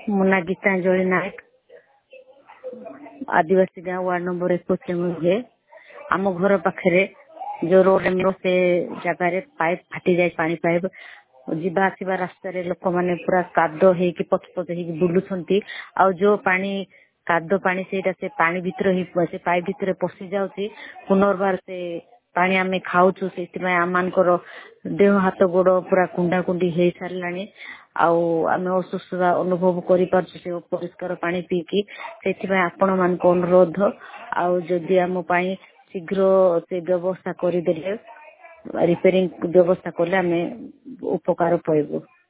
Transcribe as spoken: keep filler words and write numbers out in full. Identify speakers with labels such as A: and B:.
A: ମୋ ନାଁ ଗୀତାଞ୍ଜଳି ନାୟକ, आदिवासी गाँव वार्ड नंबर एक हुए। आम घर पाखे जो रोड से जगार पाइप फाटी जाए, पानी पाइप जीवा आसवा रास्तार लोक मैंने पूरा काद हो पच पच हो बुलूं आ जो पानी काद पानी से से पानी भीतर से पाइप भीतर पशि जाऊँगी। पुनर्बार से पानी आम खाऊँ से आम देह हाथ गोड़ पूरा कुंडा कुंडी हो सारा आम असुस्थता अनुभव कर परिष्कार पानी पीकी से आपण मान अनुरोध आदि आम शीघ्र से व्यवस्था करदे रिपेयरिंग व्यवस्था कले आम उपकार पाइबू।